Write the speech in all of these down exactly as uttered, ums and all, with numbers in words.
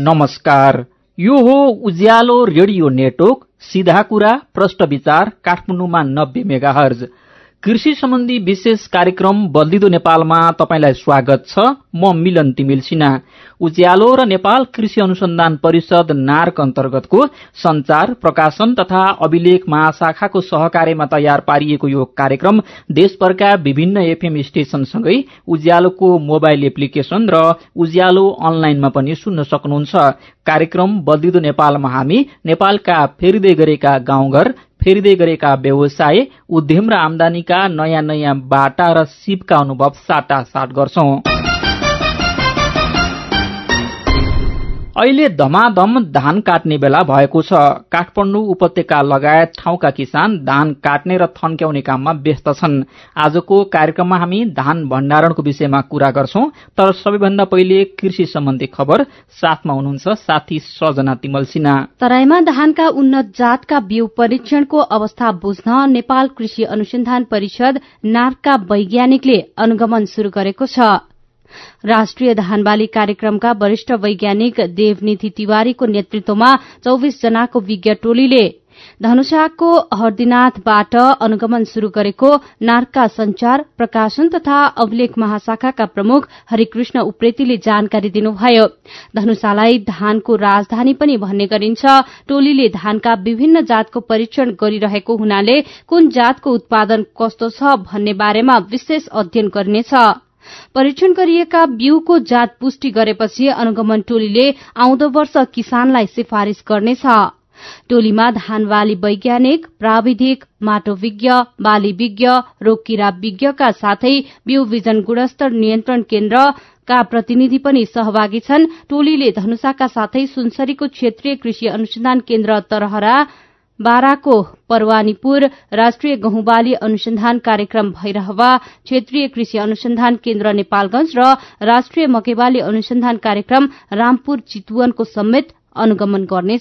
नमस्कार, यो हो उज्यालो रेडियो नेटवर्क सीधा कुरा प्रश्न विचार काठमाडौँमा नब्बे मेगाहर्ज। कृषि सम्बन्धी विशेष कार्यक्रम बदलिदो नेपालमा तपाईंलाई स्वागत छ। म मिलन तिमिल सिन्हा। उज्यालो र नेपाल कृषि अनुसन्धान परिषद नार्क अन्तर्गतको संचार प्रकाशन तथा अभिलेख महाशाखाको सहकार्यमा तयार पारिएको यो कार्यक्रम देशभरका विभिन्न एफएम स्टेशनसँगै उज्यालोको मोबाइल एप्लिकेशन र उज्यालो अनलाइनमा पनि सुन्न सक्नुहुन्छ। कार्यक्रम बदलिदो नेपालमा हामी नेपालका फेरिँदै गरेका गाउँघर, फेरिँदै गरेका व्यवसाय, उद्यम र आमदानीका नयाँ नयाँ बाटा र सिपका अनुभव साटासाट गर्छौं। अहिले धमाधम धान काट्ने बेला भएको छ। काठमाडौँ उपत्यका लगायत ठाउँका किसान धान काट्ने र थन्क्याउने काममा व्यस्त छन्। आजको कार्यक्रममा हामी धान भण्डारणको विषयमा कुरा गर्छौं, तर सबैभन्दा पहिले कृषि सम्बन्धी खबर। साथमा हुनुहुन्छ साथी सजना तिमल सिन्हा। तराईमा धानका उन्नत जातका बिउ परीक्षणको अवस्था बुझ्न नेपाल कृषि अनुसन्धान परिषद नार्कका वैज्ञानिकले अनुगमन शुरू गरेको छ। राष्ट्रिय धानबाली कार्यक्रमका वरिष्ठ वैज्ञानिक देवनिधि तिवारीको नेतृत्वमा चौविस जनाको विज्ञ टोलीले धनुषाको हर्दीनाथबाट अनुगमन शुरू गरेको नार्कका संचार प्रकाशन तथा अभिलेख महाशाखाका प्रमुख हरिकृष्ण उप्रेतीले जानकारी दिनुभयो। धनुषालाई धानको राजधानी पनि भन्ने गरिन्छ। टोलीले धानका विभिन्न जातको परीक्षण गरिरहेको हुनाले कुन जातको उत्पादन कस्तो छ भन्ने बारेमा विशेष अध्ययन गर्नेछ। परीक्षण गरिएका बिउको जात पुष्टि गरेपछि अनुगमन टोलीले आउँदो वर्ष किसानलाई सिफारिश गर्नेछ। टोलीमा धानबाली वैज्ञानिक, प्राविधिक, माटो विज्ञ, बाली विज्ञ, रोग किरा विज्ञका साथै बिउ बिजन गुणस्तर नियन्त्रण केन्द्रका प्रतिनिधि पनि सहभागी छन्। टोलीले धनुषाका साथै सुनसरीको क्षेत्रीय कृषि अनुसन्धान केन्द्र तरहरा, बाराको परवानीपुर, राष्ट्रिय गहुँबाली अनुसन्धान कार्यक्रम भैरहवा, क्षेत्रीय कृषि अनुसन्धान केन्द्र नेपालगंज र राष्ट्रिय मकैबाली अनुसन्धान कार्यक्रम रामपुर चितवनको समेत अनुगमन गर्नेछ।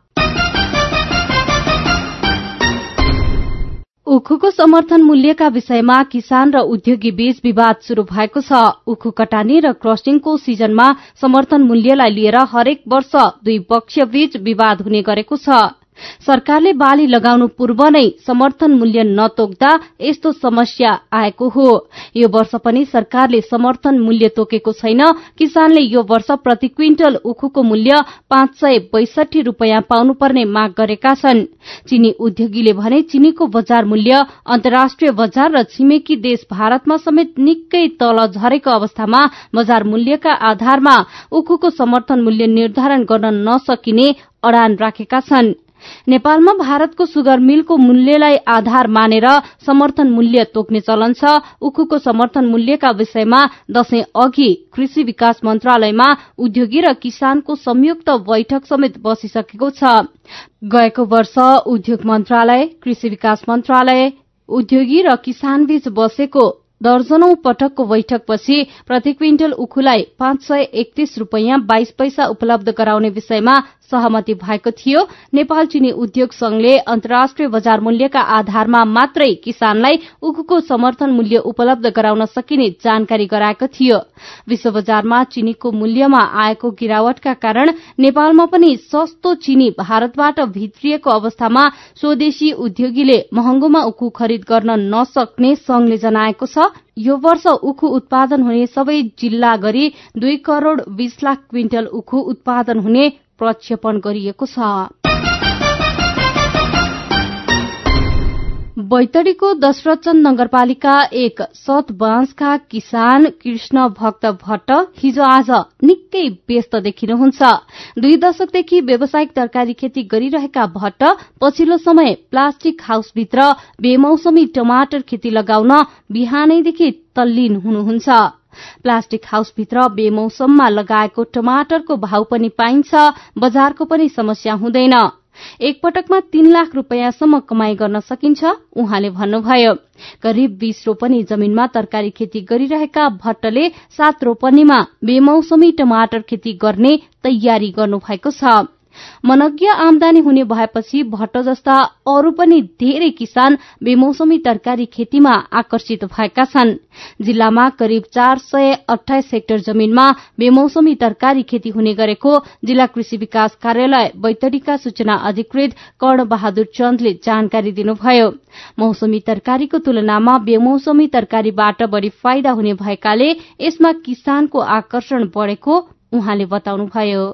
उखुको समर्थन मूल्यका विषयमा किसान र उद्योगी बीच विवाद शुरू भएको छ। उखु कटानी र क्रसिङको सिजनमा समर्थन मूल्यलाई लिएर हरेक वर्ष दुई पक्ष बीच विवाद हुने गरेको छ। सरकारले बाली लगाउनु पूर्व नै समर्थन मूल्य नतोक्दा यस्तो समस्या आएको हो। यो वर्ष पनि सरकारले समर्थन मूल्य तोकेको छैन। किसानले यो वर्ष प्रति क्विन्टल उखुको मूल्य पाँच सय बैसठी रूपियाँ पाउनुपर्ने माग गरेका छन्। चिनी उद्योगीले भने चिनीको बजार मूल्य अन्तर्राष्ट्रिय बजार र छिमेकी देश भारतमा समेत निकै तल झरेको अवस्थामा बजार मूल्यका आधारमा उखुको समर्थन मूल्य निर्धारण गर्न नसकिने अडान राखेका छन्। नेपालमा भारतको सुगर मिलको मूल्यलाई आधार मानेर समर्थन मूल्य तोक्ने चलन छ। उखुको समर्थन मूल्यका विषयमा दशैं अघि कृषि विकास मन्त्रालयमा उद्योगी र किसानको संयुक्त बैठक समेत बसिसकेको छ। गएको वर्ष उद्योग मन्त्रालय, कृषि विकास मन्त्रालय, उद्योगी र किसान बीच बसेको दर्जनौं पटकको बैठकपछि प्रति क्विन्टल उखुलाई पाँच सय एकतीस रूपियाँ बाइस पैसा उपलब्ध गराउने विषयमा सहमति भएको थियो। नेपाल चिनी उद्योग संघले अन्तर्राष्ट्रिय बजार मूल्यका आधारमा मात्रै किसानलाई उखुको समर्थन मूल्य उपलब्ध गराउन सकिने जानकारी गराएको थियो। विश्व बजारमा चिनीको मूल्यमा आएको गिरावटका कारण नेपालमा पनि सस्तो चिनी भारतबाट भित्रिएको अवस्थामा स्वदेशी उद्योगीले महँगोमा उखु खरिद गर्न नसक्ने संघले जनाएको छ। यो वर्ष उखु उत्पादन हुने सबै जिल्ला गरी दुई करोड़ बीस लाख क्विन्टल उखु उत्पादन हुने प्रक्षेपण गरिएको छ। बैतडीको दशरथचन्द नगरपालिका एक सत बाँसका किसान कृष्ण भक्त भट्ट हिजो आज निकै व्यस्त देखिनुहुन्छ। दुई दशकदेखि व्यावसायिक तरकारी खेती गरिरहेका भट्ट पछिल्लो समय प्लास्टिक हाउसभित्र बेमौसमी टमाटर खेती लगाउन बिहानैदेखि तल्लीन हुनुहुन्छ। प्लास्टिक हाउसभित्र बेमौसममा लगाएको टमाटरको भाव पनि पाइन्छ, बजारको पनि समस्या हुँदैन। एक पटकमा तीन लाख रूपियाँसम्म कमाई गर्न सकिन्छ उहाँले भन्नुभयो। करिब बीस रोपनी जमीनमा तरकारी खेती गरिरहेका भट्टले सात रोपनीमा बेमौसमी टमाटर खेती गर्ने तयारी गर्नुभएको छ। मनज्ञ आमदानी हुने भएपछि भट्ट जस्ता अरू पनि धेरै किसान बेमौसमी तरकारी खेतीमा आकर्षित भएका छन्। जिल्लामा करिब चार सय अठाइस हेक्टर जमीनमा बेमौसमी तरकारी खेती हुने गरेको जिल्ला कृषि विकास कार्यालय बैतडीका सूचना अधिकृत कर्ण बहादुर चन्दले जानकारी दिनुभयो। मौसमी तरकारीको तुलनामा बेमौसमी तरकारीबाट बढ़ी फाइदा हुने भएकाले यसमा किसानको आकर्षण बढ़ेको उहाँले बताउनुभयो।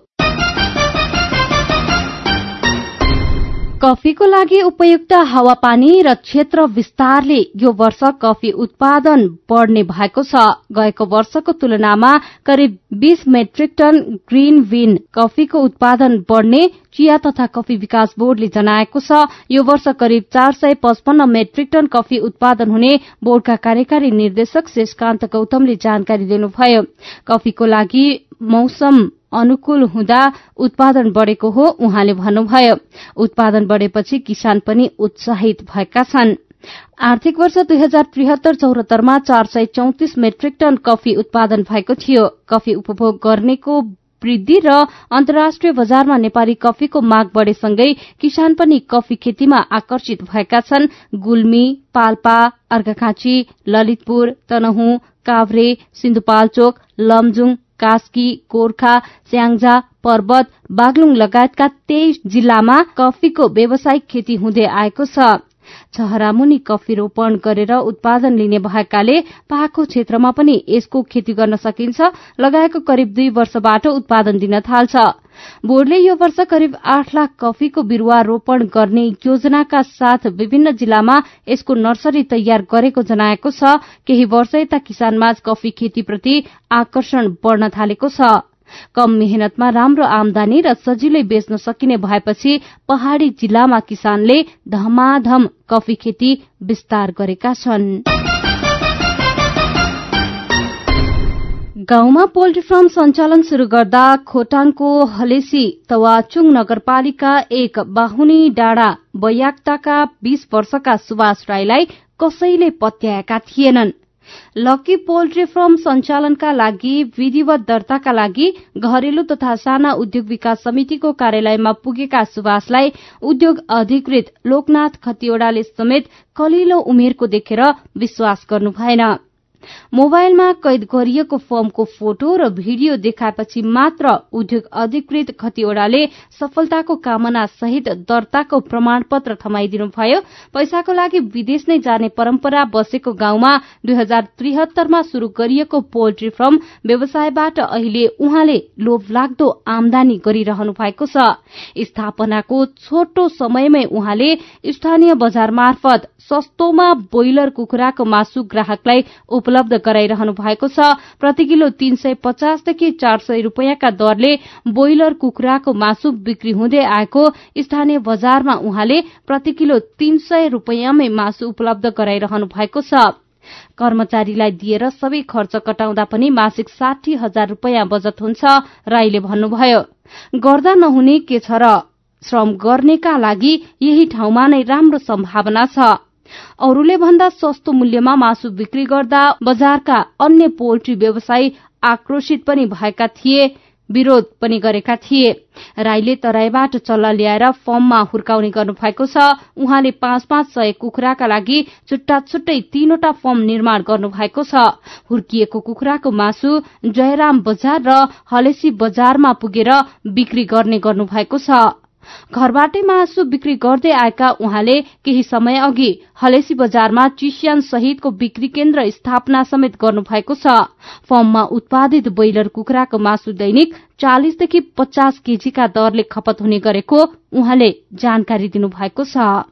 कफीको लागि उपयुक्त हावापानी र क्षेत्र विस्तारले यो वर्ष कफी उत्पादन बढ़ने भएको छ। गएको वर्षको तुलनामा करिब बीस मेट्रिक टन ग्रीन बीन कफीको उत्पादन बढ़ने चिया तथा कफी विकास बोर्डले जनाएको छ। यो वर्ष करिब चार सय पचपन्न मेट्रिक टन कफी उत्पादन हुने बोर्डका कार्यकारी निर्देशक शेषकान्त गौतमले जानकारी दिनुभयो। कफीको लागि मौसम अनुकूल हुँदा उत्पादन बढ़ेको हो उहाँले भन्नुभयो। उत्पादन बढ़ेपछि किसान पनि उत्साहित भएका छन्। आर्थिक वर्ष दुई हजार त्रिहत्तर चौहत्तरमा चार सय चौतिस मेट्रिक टन कफी उत्पादन भएको थियो। कफी उपभोग गर्नेको वृद्धि र अन्तर्राष्ट्रिय बजारमा नेपाली कफीको माग बढ़ेसँगै किसान पनि कफी खेतीमा आकर्षित भएका छन्। गुल्मी, पाल्पा, अर्घाखाँची, ललितपुर, तनहुँ, काभ्रे, सिन्धुपाल्चोक, लमजुङ, कास्की, गोर्खा, स्याङ्जा, पर्वत, बागलुङ लगायतका तेइस जिल्लामा कफीको व्यावसायिक खेती हुँदै आएको छ। छहरामुनि कफी रोपण गरेर उत्पादन लिने भएकाले पाखो क्षेत्रमा पनि यसको खेती गर्न सकिन्छ। लगाएको करिब दुई वर्षबाट उत्पादन दिन थाल्छ। बोर्डले यो वर्ष करिब आठ लाख कफीको बिरूवा रोपण गर्ने योजनाका साथ विभिन्न जिल्लामा यसको नर्सरी तयार गरेको जनाएको छ। केही वर्ष यता किसानमाझ कफी खेतीप्रति आकर्षण बढ़न थालेको छ। कम मेहनतमा राम्रो आमदानी र सजिलै बेच्न सकिने भएपछि पहाड़ी जिल्लामा किसानले धमाधम कफी खेती विस्तार गरेका छन्। गाउँमा पोल्ट्री फार्म सञ्चालन शुरू गर्दा खोटाङको हलेसी तवाचुङ नगरपालिका एक बाहुनी डाँडा बैयाक्ताका बीस वर्षका सुभाष राईलाई कसैले पत्याएका थिएनन्। लकी पोल्ट्री फार्म सञ्चालनका लागि विधिवत दर्ताका लागि घरेलु तथा साना उद्योग विकास समितिको कार्यालयमा पुगेका सुभाषलाई उद्योग अधिकृत लोकनाथ खतिवड़ाले समेत कलिलो उमेरको देखेर विश्वास गर्नु भएन। मोबाइलमा कैद गरिएको फर्मको फोटो र भिडियो देखाएपछि मात्र उद्योग अधिकृत खतिवड़ाले सफलताको कामना सहित दर्ताको प्रमाणपत्र थमाइदिनुभयो। पैसाको लागि विदेश नै जाने परम्परा बसेको गाउँमा दुई हजार त्रिहत्तरमा शुरू गरिएको पोल्ट्री फार्म व्यवसायबाट अहिले उहाँले लोभलाग्दो आमदानी गरिरहनु भएको छ। स्थापनाको छोटो समयमै उहाँले स्थानीय बजार मार्फत सस्तोमा ब्रोइलर कुखुराको मासु ग्राहकलाई उपलब्ध गराइरहनु भएको छ। प्रति किलो तीन सय पचासदेखि चार सय रूपियाँका दरले ब्रोइलर कुखुराको मासु बिक्री हुँदै आएको स्थानीय बजारमा उहाँले प्रति किलो तीन सय रूपियाँमै मासु उपलब्ध गराइरहनु भएको छ। कर्मचारीलाई दिएर सबै खर्च कटाउँदा पनि मासिक साठी हजार रूपियाँ बचत हुन्छ राईले भन्नुभयो। गर्दा नहुने के छ र, श्रम गर्नेका लागि यही ठाउँमा नै राम्रो सम्भावना छ। अरूले भन्दा सस्तो मूल्यमा मासु बिक्री गर्दा बजारका अन्य पोल्ट्री व्यवसायी आक्रोशित पनि भएका थिए, विरोध पनि गरेका थिए। राईले तराईबाट चल्ला ल्याएर फर्ममा हुर्काउने गर्नुभएको छ। उहाँले पाँच पाँच सय कुखुराका लागि छुट्टा छुट्टै तीनवटा फर्म निर्माण गर्नुभएको छ। हुर्किएको कुखुराको मासु जयराम बजार र हलेसी बजारमा पुगेर बिक्री गर्ने गर्नुभएको छ। घरबाटै मासु बिक्री गर्दै आएका उहाँले केही समय अघि हलेसी बजारमा चिस्यान सहितको बिक्री केन्द्र स्थापना समेत गर्नुभएको छ। फर्ममा उत्पादित ब्रोइलर कुखुराको मासु दैनिक चालिसदेखि पचास केजीका दरले खपत हुने गरेको उहाँले जानकारी दिनुभएको छ।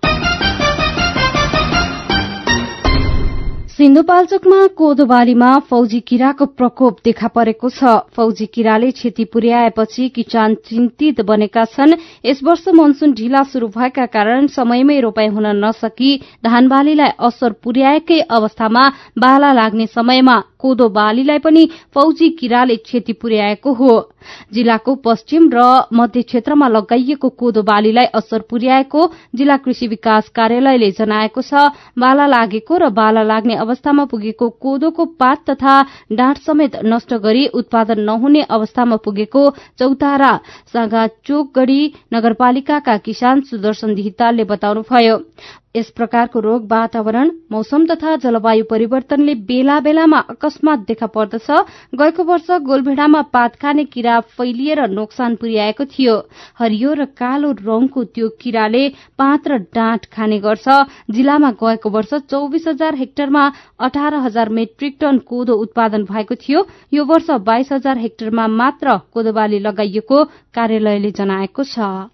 सिन्धुपाल्चोकमा कोदो बालीमा फौजी किराको प्रकोप देखा परेको छ। फौजी किराले क्षति पुर्याएपछि किसान चिन्तित बनेका छन्। यस वर्ष मनसून ढिला शुरू भएका कारण समयमै रोपाई हुन नसकी धान बालीलाई असर पुर्याएकै अवस्थामा बाला लाग्ने समयमा कोदो बालीलाई पनि फौजी किराले क्षति पुर्याएको हो। जिल्लाको पश्चिम र मध्य क्षेत्रमा लगाइएको कोदो बालीलाई असर पुर्याएको जिल्ला कृषि विकास कार्यालयले जनाएको छ। बाला लागेको र बाला लाग्ने अवस्थामा पुगेको कोदोको पात तथा डाँठ समेत नष्ट गरी उत्पादन नहुने अवस्थामा पुगेको चौतारा सागाचोकगढ़ी नगरपालिकाका किसान सुदर्शन धितालले बताउनुभयो। यस प्रकारको रोग वातावरण, मौसम तथा जलवायु परिवर्तनले बेला बेलामा अकस्मात देखा पर्दछ। गएको वर्ष गोलभेडामा पात खाने किरा फैलिएर नोक्सान पुर्याएको थियो। हरियो र कालो रंगको त्यो किराले पात र डाँठ खाने गर्छ। जिल्लामा गएको वर्ष चौबिस हजार हेक्टरमा अठार हजार मेट्रिक टन कोदो उत्पादन भएको थियो। यो वर्ष बाइस हजार हेक्टरमा मात्र कोदो बाली लगाइएको कार्यालयले जनाएको छ।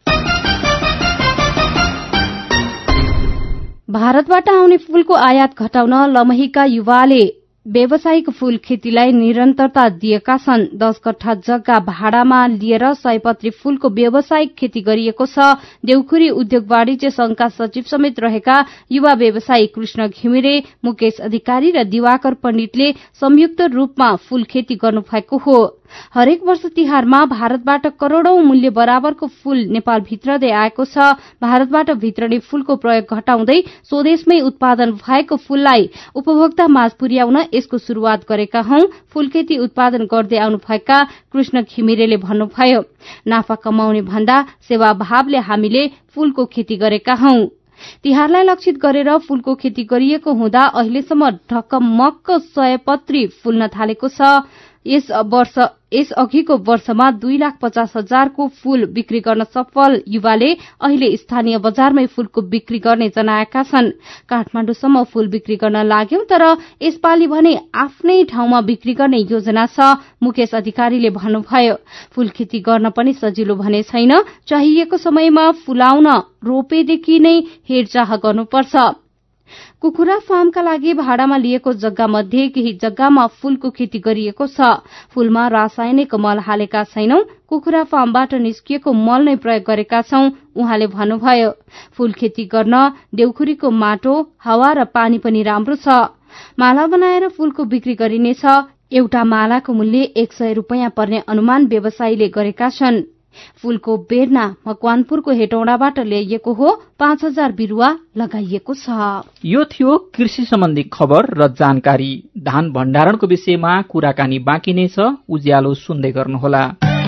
भारतबाट आउने फूलको आयात घटाउन लमहीका युवाले व्यावसायिक फूल खेतीलाई निरन्तरता दिएका छन्। दश कट्ठा जग्गा भाडामा लिएर सयपत्री फूलको व्यावसायिक खेती गरिएको छ। देउखुरी उद्योग वाणिज्य संघका सचिव समेत रहेका युवा व्यवसायी कृष्ण घिमिरे, मुकेश अधिकारी र दिवाकर पण्डितले संयुक्त रूपमा फूल खेती गर्नुभएको हो। हरेक वर्ष तिहारमा भारतबाट करोड़ौं मूल्य बराबरको फूल नेपाल भित्रदै आएको छ। भारतबाट भित्रने फूलको प्रयोग घटाउँदै स्वदेशमै उत्पादन भएको फूललाई उपभोक्ता माझ पुर्याउन यसको शुरूआत गरेका हौं। फूल खेती उत्पादन गर्दै आउनुभएका कृष्ण घिमिरेले भन्नुभयो, नाफा कमाउने भन्दा सेवाभावले हामीले फूलको खेती गरेका हौं। तिहारलाई लक्षित गरेर फूलको खेती गरिएको हुँदा अहिलेसम्म ढकमक्क सयपत्री फुल्न थालेको छ। यस वर्ष यस अघिको वर्षमा दुई लाख पचास हजारको फूल बिक्री गर्न सफल युवाले अहिले स्थानीय बजारमै फूलको बिक्री गर्ने जनाएका छन्। काठमाडौँसम्म फूल बिक्री गर्न लाग्यौं, तर यसपालि भने आफ्नै ठाउँमा बिक्री गर्ने योजना छ। मुकेश अधिकारीले भन्नुभयो, फूल खेती गर्न पनि सजिलो भने छैन। चाहिएको समयमा फुलाउन रोपेदेखि नै हेरचाह गर्नुपर्छ। कुखुरा फार्मका लागि भाडामा लिएको जग्गा मध्ये केही जग्गामा फूलको खेती गरिएको छ। फूलमा रासायनिक मल हालेका छैनौं, कुखुरा फार्मबाट निस्किएको मल नै प्रयोग गरेका छौं, उहाँले भन्नुभयो। फूल खेती गर्न देउखुरीको माटो, हावा र पानी पनि राम्रो छ। माला बनाएर फूलको बिक्री गरिनेछ। एउटा मालाको मूल्य एक सय रूपियाँ पर्ने अनुमान व्यवसायीले गरेका छन्। फूलको बेर्ना मकवानपुरको हेटौडाबाट ल्याइएको हो। पाँच हजार बिरूवा लगाइएको छ। यो थियो कृषि सम्बन्धी खबर र जानकारी। धान भण्डारणको विषयमा कुराकानी बाँकी नै छ। उज्यालो सुन्दै गर्नुहोला।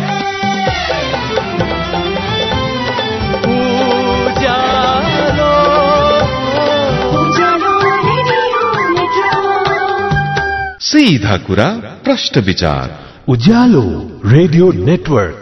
सीधा कुरा, प्रश्न विचार, उज्यालो रेडियो नेटवर्क।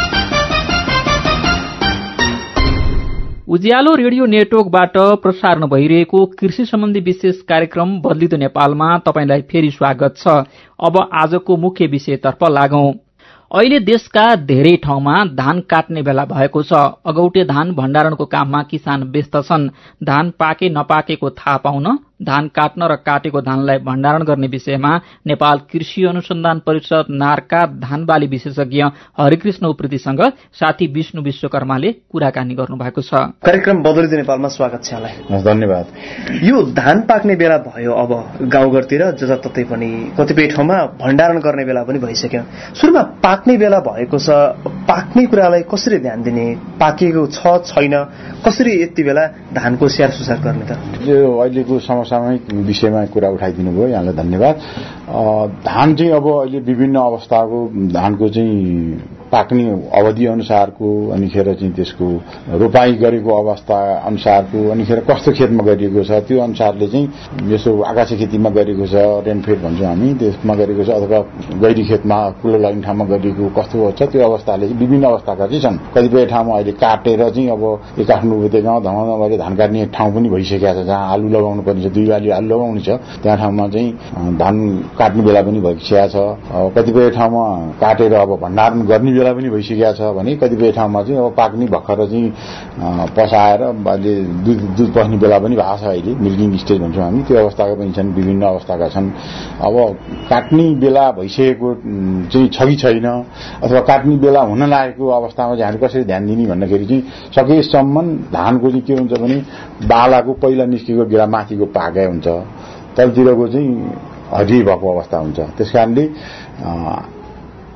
उज्यालो रेडियो नेटवर्कबाट प्रसारण भइरहेको कृषि सम्बन्धी विशेष कार्यक्रम बदलिदो नेपालमा तपाईंलाई फेरि स्वागत छ। अब आजको मुख्य विषयतर्फ लागौं। अहिले देशका धेरै ठाउँमा धान काट्ने बेला भएको छ। अगौटे धान भण्डारणको काममा किसान व्यस्त छन्। धान पाके नपाकेको थाहा पाउन धान काट्न र काटेको धानलाई भण्डारण गर्ने विषयमा नेपाल कृषि अनुसन्धान परिषद नारका धान बाली विशेषज्ञ हरिकृष्ण उप्रेतीसँग साथी विष्णु विश्वकर्माले कुराकानी गर्नुभएको छ। कार्यक्रम बदलिदो नेपालमा स्वागत छ यहाँलाई। धन्यवाद। यो धान पाक्ने बेला भयो। अब गाउँघरतिर जताततै पनि कतिपय ठाउँमा भण्डारण गर्ने बेला पनि भइसक्यो। सुरुमा पाक्ने बेला भएको छ। पाक्ने कुरालाई कसरी ध्यान दिने, पाकेको छ छैन, कसरी यति बेला धानको स्याहार सुसार गर्ने त? यो अहिलेको समसामयिक विषयमा कुरा उठाइदिनु भयो, यहाँलाई धन्यवाद। धान चाहिँ अब अहिले विभिन्न अवस्थाको धानको चाहिँ पाक्ने अवधि अनुसारको, अनिखेर चाहिँ त्यसको रोपाई गरेको अवस्था अनुसारको, अनिखेर कस्तो खेतमा गरिएको छ त्यो अनुसारले चाहिँ यसो आकाशे खेतीमा गरिएको छ, रेनफेड भन्छौँ हामी, त्यसमा गरिएको छ, अथवा गैरी खेतमा कुलो लाग्ने ठाउँमा गरिएको कस्तो छ त्यो अवस्थाले चाहिँ विभिन्न अवस्थाका चाहिँ छन्। कतिपय ठाउँमा अहिले काटेर चाहिँ अब यो काठमाडौँ उपत्यकामा धमाधमले धान काट्ने ठाउँ पनि भइसकेको छ। जहाँ आलु लगाउनु पर्ने छ, दुई बाली आलु लगाउनु छ, त्यहाँ ठाउँमा चाहिँ धान काट्ने बेला पनि भइसकेको छ। कतिपय ठाउँमा काटेर अब भण्डारण गर्ने बेला पनि भइसकेको छ भने कतिपय ठाउँमा चाहिँ अब पाक्ने भर्खर चाहिँ पसाएर अहिले दुध दुध पस्ने बेला पनि भएको छ। अहिले मिल्किङ स्टेज भन्छौँ हामी, त्यो अवस्थाका पनि छन्, विभिन्न अवस्थाका छन्। अब काट्ने बेला भइसकेको चाहिँ छ कि छैन, अथवा काट्ने बेला हुन लागेको अवस्थामा चाहिँ हामीले कसरी ध्यान दिने भन्दाखेरि चाहिँ सकेसम्म धानको चाहिँ के हुन्छ भने बालाको पहिला निस्केको गेडा माथिको पाकै हुन्छ, तलतिरको चाहिँ हड्डी भएको अवस्था हुन्छ। त्यस कारणले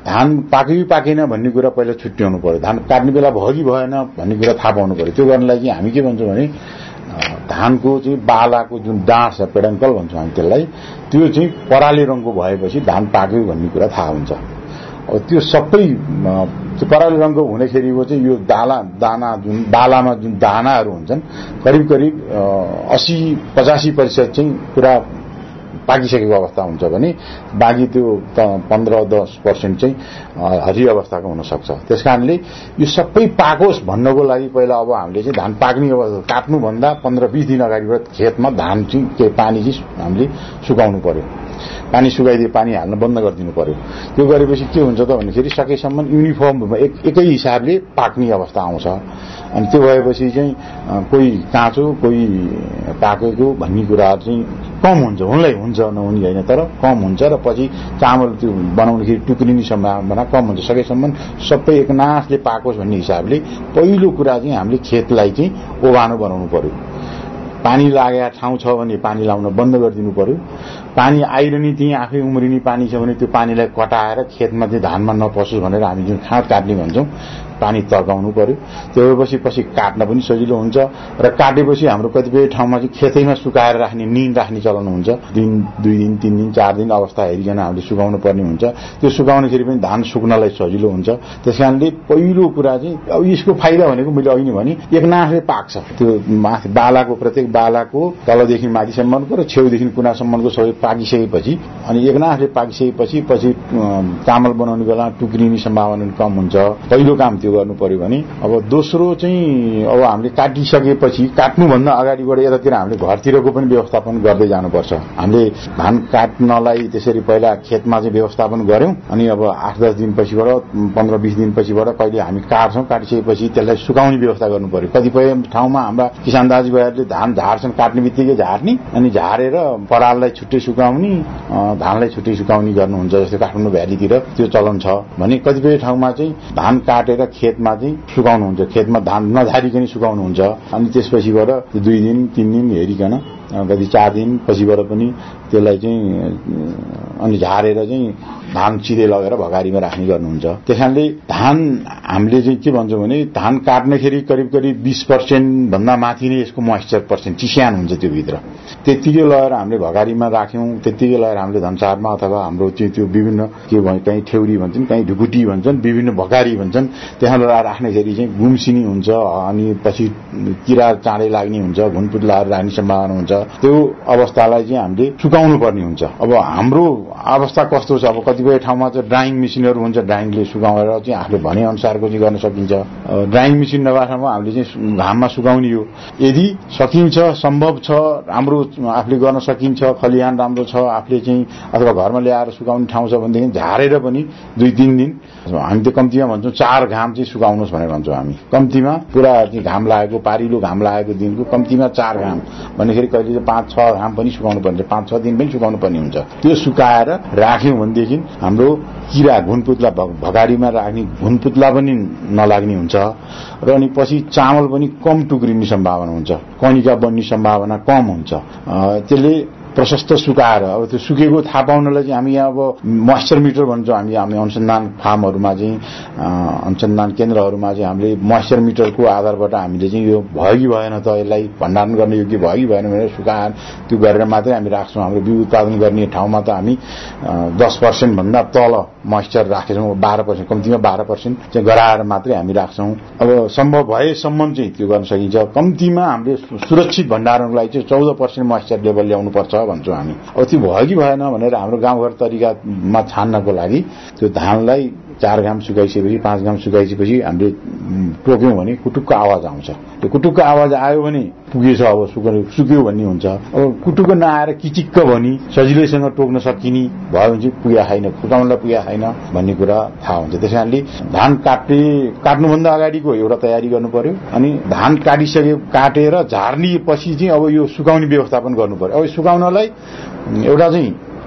धान पाक्यो पाकेन भन्ने कुरा पहिला छुट्याउनु पर्यो, धान काट्ने बेला भयो कि भएन भन्ने कुरा थाहा पाउनु पर्यो। त्यो गर्नलाई चाहिँ हामी के भन्छौँ भने धानको चाहिँ बालाको जुन डाँठ छ, पेडङ्कल भन्छौँ हामी त्यसलाई, त्यो चाहिँ पराले रङको भएपछि धान पाक्यो भन्ने कुरा थाहा हुन्छ। अब त्यो सबै त्यो पराले रङको हुँदाखेरिको चाहिँ यो दाला दाना जुन बालामा जुन दानाहरू हुन्छन् करिब करिब अस्सी पचासी प्रतिशत चाहिँ पुरा पाकिसकेको अवस्था हुन्छ भने बाँकी त्यो पन्ध्र दस पर्सेन्ट चाहिँ हरियो अवस्थाको हुन सक्छ। त्यसकारणले यो सबै पाकोस् भन्नको लागि पहिला अब हामीले चाहिँ धान पाक्ने अवस्था काट्नुभन्दा पन्ध्र बीस दिन अगाडिबाट खेतमा धान चाहिँ के पानी चाहिँ हामीले सुकाउनु पर्यो, पानी सुकाइदिए पानी हाल्न बन्द गरिदिनु पर्यो। त्यो गरेपछि के हुन्छ त भन्दाखेरि सकेसम्म युनिफर्म एक, एकै हिसाबले पाक्ने अवस्था आउँछ। अनि त्यो भएपछि चाहिँ कोही काँचो कोही पाकेको भन्ने कुराहरू चाहिँ कम हुन्छ, हुनलाई हुन्छ नहुने होइन, तर कम हुन्छ र पछि चामल त्यो बनाउँदाखेरि टुक्रिने सम्भावना कम हुन्छ। सकेसम्म सबै एकनासले पाकोस् भन्ने हिसाबले पहिलो कुरा चाहिँ हामीले खेतलाई चाहिँ ओभानो बनाउनु पर्यो। पानी लागेको ठाउँ छ भने पानी लाउन बन्द गरिदिनु पर्यो। पानी आइरहने त्यही आफै उम्रिने पानी छ भने त्यो पानीलाई कटाएर खेतमा चाहिँ धानमा नपसोस् भनेर हामी जुन खाँट काट्ने भन्छौँ पानी तर्काउनु पर्यो। त्यो भएपछि पछि काट्न पनि सजिलो हुन्छ र काटेपछि हाम्रो कतिपय ठाउँमा चाहिँ खेतैमा सुकाएर राख्ने निन राख्ने चलन हुन्छ। दिन दुई दिन तीन दिन चार दिन अवस्था हेरिकन हामीले सुकाउनु पर्ने हुन्छ। त्यो सुकाउनेखेरि पनि धान सुक्नलाई सजिलो हुन्छ। त्यसकारणले पहिलो कुरा चाहिँ अब यसको फाइदा भनेको मैले अघि नै भने एकनासले पाक्छ। त्यो माथि बालाको प्रत्येक बालाको तलदेखि माथिसम्मको र छेउदेखि कुनासम्मको सबै पाकिसकेपछि अनि एकनासले पाकिसकेपछि पछि चामल बनाउने बेला टुक्रिने सम्भावना कम हुन्छ। पहिलो काम त्यो गर्नु पर्यो भने अब दोस्रो चाहिँ अब हामीले काटिसकेपछि काट्नुभन्दा अगाडिबाट यतातिर हामीले घरतिरको पनि व्यवस्थापन गर्दै जानुपर्छ। हामीले धान काट्नलाई त्यसरी पहिला खेतमा चाहिँ व्यवस्थापन गर्यौं अनि अब आठ दस दिन पछिबाट पन्ध्र बीस दिन पछिबाट कहिले हामी काट्छौं, काटिसकेपछि त्यसलाई सुकाउने व्यवस्था गर्नु पर्यो। कतिपय ठाउँमा हाम्रा किसान दाजुभाइहरूले धान झार्छन्, काट्ने बित्तिकै झार्ने अनि झारेर पराललाई छुट्टै सुकाउने धानलाई छुट्टै सुकाउने गर्नुहुन्छ। जस्तै काठमाडौँ भ्यालीतिर त्यो चलन छ भने कतिपय ठाउँमा चाहिँ धान काटेर खेतमा चाहिँ सुकाउनुहुन्छ, खेतमा धान नझारिकन सुकाउनुहुन्छ। अनि त्यसपछिबाट दुई दिन तीन दिन हेरिकन कति चार दिन पछिबाट पनि त्यसलाई चाहिँ अनि झारेर चाहिँ धान सिधै लगेर भगारीमा राख्ने गर्नुहुन्छ। त्यसकारणले धान हामीले चाहिँ के भन्छौँ भने धान काट्नेखेरि करिब करिब बीस पर्सेन्ट भन्दा माथि नै यसको मोइस्चर पर्सेन्ट चिस्यान हुन्छ त्यो भित्र। त्यतिकै लगेर हामीले भगारीमा राख्यौं, त्यतिकै लगेर हामीले धनसारमा अथवा हाम्रो चाहिँ त्यो विभिन्न के भन्छ कहीँ ठेउरी भन्छन्, कहीँ ढुकुटी भन्छन्, विभिन्न भगारी भन्छन्, त्यहाँ लगाएर राख्नेखेरि चाहिँ गुम्सिनी हुन्छ अनि पछि किरा चाँडै लाग्ने हुन्छ, घुनपुत्लाहरू राख्ने सम्भावना हुन्छ। त्यो अवस्थालाई चाहिँ हामीले सुकाउनु पर्ने हुन्छ। अब हाम्रो अवस्था कस्तो छ, अब कतिपय ठाउँमा चाहिँ ड्राइङ मेसिनहरू हुन्छ, ड्राइङले सुकाएर चाहिँ आफूले भने अनुसारको चाहिँ गर्न सकिन्छ। ड्राइङ मेसिन नभएसम्म हामीले चाहिँ घाममा सुकाउने हो। यदि सकिन्छ, सम्भव छ, राम्रो आफूले गर्न सकिन्छ, खलिहान राम्रो छ, आफूले चाहिँ अथवा घरमा ल्याएर सुकाउने ठाउँ छ भनेदेखि झारेर पनि दुई तीन दिन हामी त कम्तीमा भन्छौँ चार घाम चाहिँ सुकाउनुहोस् भनेर भन्छौँ हामी। कम्तीमा पुरा चाहिँ घाम लागेको पारिलो घाम लागेको दिनको कम्तीमा चार घाम भन्दाखेरि कहिले चाहिँ पाँच छ घाम पनि सुकाउनु पर्ने, पाँच छ दिन पनि सुकाउनु पर्ने हुन्छ। त्यो सुकाएर राख्यौं भनेदेखि हाम्रो किरा घुनपुत्ला भगाडीमा राख्ने घुनपुत्ला पनि नलाग्ने हुन्छ र अनि पछि चामल पनि कम टुक्रिने सम्भावना हुन्छ, कणिका बन्ने सम्भावना कम हुन्छ। त्यसले प्रशस्त सुकाएर अब त्यो सुकेको थाहा पाउनलाई चाहिँ हामी यहाँ अब मोइस्चर मिटर भन्छौँ हामी हामी अनुसन्धान फार्महरूमा चाहिँ अनुसन्धान केन्द्रहरूमा चाहिँ हामीले मोइस्चर मिटरको आधारबाट हामीले चाहिँ यो भयो कि भएन त यसलाई भण्डारण गर्ने योग्य भयो कि भएन भनेर सुकाएर त्यो गरेर मात्रै हामी राख्छौँ। हाम्रो बिउ उत्पादन गर्ने ठाउँमा त हामी दस पर्सेन्ट भन्दा तल मोइस्चर राखेछौँ, बाह्र पर्सेन्ट कम्तीमा बाह्र पर्सेन्ट चाहिँ गराएर मात्रै हामी राख्छौँ। अब सम्भव भएसम्म चाहिँ त्यो गर्न सकिन्छ। कम्तीमा हामीले सुरक्षित भण्डारणको लागि चाहिँ चौध पर्सेन्ट मोइस्चर लेभल ल्याउनुपर्छ भन्छौँ हामी। अब त्यो भयो कि भएन भनेर हाम्रो गाउँघर तरिकामा छान्नको लागि त्यो धानलाई चार घाम सुकाइसकेपछि पाँच घाम सुकाइसकेपछि हामीले टोक्यौं भने कुटुकको आवाज आउँछ। त्यो कुटुकको आवाज आयो भने पुगेछ, अब सुक्यो भन्ने हुन्छ। अब कुटुक्क नआएर किचिक्क भनी सजिलैसँग टोक्न सकिने भयो भने चाहिँ पुगे छैन, फुटाउनलाई पुगे छैन भन्ने कुरा थाहा हुन्छ। त्यसकारणले धान काट्ने काट्नुभन्दा अगाडिको एउटा तयारी गर्नु पर्यो अनि धान काटिसके काटेर झार्ने पछि चाहिँ अब यो सुकाउने व्यवस्थापन गर्नु पर्यो। अब सुकाउनलाई एउटा चाहिँ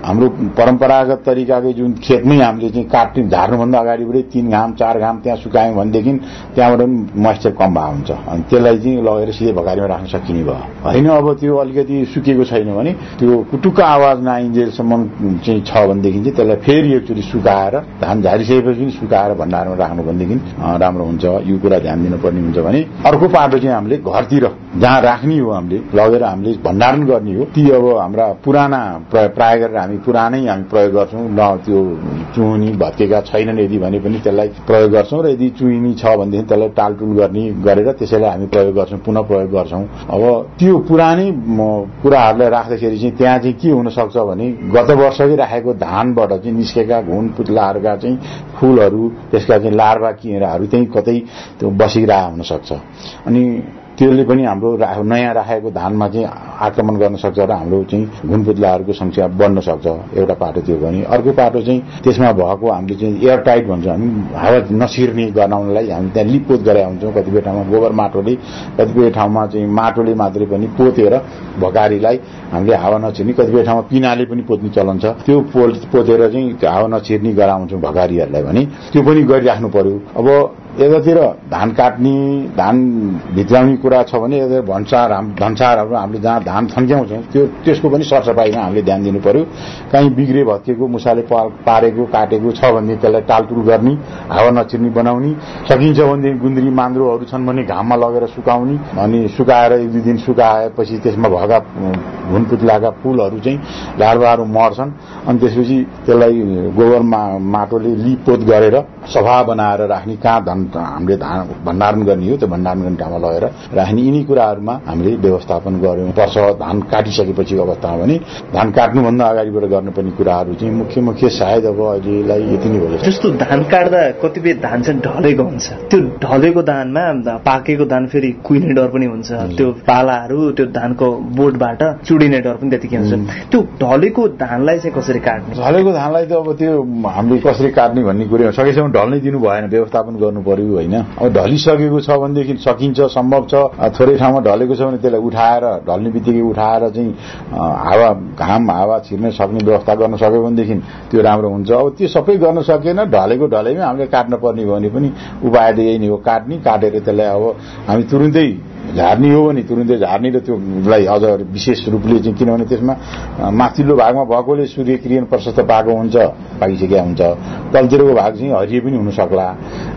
हाम्रो परम्परागत तरिकाको जुन खेतमै हामीले चाहिँ काट्ने झार्नुभन्दा अगाडिबाटै तीन घाम चार घाम त्यहाँ सुकायौँ भनेदेखि त्यहाँबाट पनि मोइस्चर कम भएको हुन्छ अनि त्यसलाई चाहिँ लगेर सिधै भकारीमा राख्न सकिने भयो होइन। अब त्यो अलिकति सुकेको छैन भने त्यो कुटुक्क आवाज नआइन्जेलसम्म चाहिँ छ भनेदेखि चाहिँ त्यसलाई फेरि एकचोटि सुकाएर धान झारिसकेपछि पनि सुकाएर भण्डारमा राख्नु भनेदेखि राम्रो हुन्छ। यो कुरा ध्यान दिनुपर्ने हुन्छ भने अर्को पाटो चाहिँ हामीले घरतिर जहाँ राख्ने हो हामीले लगेर हामीले भण्डारण गर्ने हो ती अब हाम्रा पुराना प्राय गरेर हामी पुरानै हामी प्रयोग गर्छौँ न त्यो चुहुनी भत्केका छैनन् यदि भने पनि त्यसलाई प्रयोग गर्छौँ र यदि चुहिनी छ भनेदेखि त्यसलाई टालटुल गर्ने गरेर त्यसैलाई हामी प्रयोग गर्छौँ पुनः प्रयोग गर्छौँ। अब त्यो पुरानै कुराहरूलाई राख्दाखेरि चाहिँ त्यहाँ चाहिँ के हुन सक्छ भने गत वर्षकै राखेको धानबाट चाहिँ निस्केका घुन पुतलाहरूका चाहिँ फूलहरू त्यसका चाहिँ लार्वा किराहरू त्यही कतै त्यो बसिरहेको हुन सक्छ अनि त्यसले पनि हाम्रो नयाँ राखेको धानमा चाहिँ आक्रमण गर्न सक्छ र हाम्रो चाहिँ घुनपुतलाहरूको संख्या बढ्न सक्छ। एउटा पाटो त्यो भने अर्को पाटो चाहिँ त्यसमा भएको हामीले चाहिँ एयर टाइट भन्छौँ हामी हावा नछिर्ने गराउनलाई हामी त्यहाँ लिपोत गरेका हुन्छौँ। कतिपय ठाउँमा गोबर माटोले कतिपय ठाउँमा चाहिँ माटोले मात्रै पनि पोतेर भकारीलाई हामीले हावा नछिर्ने कतिपय ठाउँमा पिनाले पनि पोत्ने चलन छ त्यो पोतेर चाहिँ हावा नछिर्ने गराउँछौँ भकारीहरूलाई भने त्यो पनि गरिराख्नु पर्यो। अब यतातिर धान काट्ने धान भित्राउने कुरा छ भने यता भन्सार भन्सारहरू हामीले जहाँ धान थन्क्याउँछौँ त्यो त्यसको पनि सरसफाइमा हामीले ध्यान दिनु पर्यो। कहीँ बिग्रे भत्केको मुसाले पारेको काटेको छ भने त्यसलाई टालटुल गर्ने हावा नछिर्ने बनाउने सकिन्छ भनेदेखि गुन्द्री मान्द्रोहरू छन् भने घाममा लगेर सुकाउने अनि सुकाएर एक दुई दिन सुकाएपछि त्यसमा भएका घुनपुतलाका फूलहरू चाहिँ लार्वाहरू मर्छन् अनि त्यसपछि त्यसलाई गोबर माटोले लिपोत गरेर सफा बनाएर राख्ने कहाँ धान हामीले धान भण्डारण गर्ने हो त्यो भण्डारण गर्ने ठाउँमा लगेर राख्ने यिनी कुराहरूमा हामीले व्यवस्थापन गर्यौँ पर्छ। धान काटिसकेपछि अवस्थामा भने धान काट्नुभन्दा अगाडिबाट गर्नुपर्ने कुराहरू चाहिँ मुख्य मुख्य सायद अब अहिलेलाई यति नै भयो। जस्तो धान काट्दा कतिपय धान चाहिँ ढलेको हुन्छ त्यो ढलेको धानमा पाकेको धान फेरि कुहिने डर पनि हुन्छ त्यो पालाहरू त्यो धानको बोटबाट चुडिने डर पनि त्यतिकै हुन्छ। त्यो ढलेको धानलाई चाहिँ कसरी काट्ने ढलेको धानलाई त अब त्यो हामीले कसरी काट्ने भन्ने कुरो सकेसम्म ढल्नै दिनु भएन व्यवस्थापन गर्नु पर्यो होइन। अब ढलिसकेको छ भनेदेखि सकिन्छ सम्भव छ थोरै ठाउँमा ढलेको छ भने त्यसलाई उठाएर ढल्ने बित्तिकै उठाएर चाहिँ हावा घाम हावा छिर्न सक्ने व्यवस्था गर्न सक्यो भनेदेखि त्यो राम्रो हुन्छ। अब त्यो सबै गर्न सकेन ढलेको ढलेमै हामीले काट्न पर्ने हो भने पनि उपाय त यही नै हो काट्ने काटेर त्यसलाई अब हामी तुरुन्तै झार्ने हो भने तुरुन्तै झार्ने र त्योलाई अझ विशेष रूपले चाहिँ किनभने त्यसमा माथिल्लो भागमा भएकोले सूर्य किरण प्रशस्त पाएको हुन्छ पाकिसकेका हुन्छ तलतिरको भाग चाहिँ हरियो पनि हुन सक्ला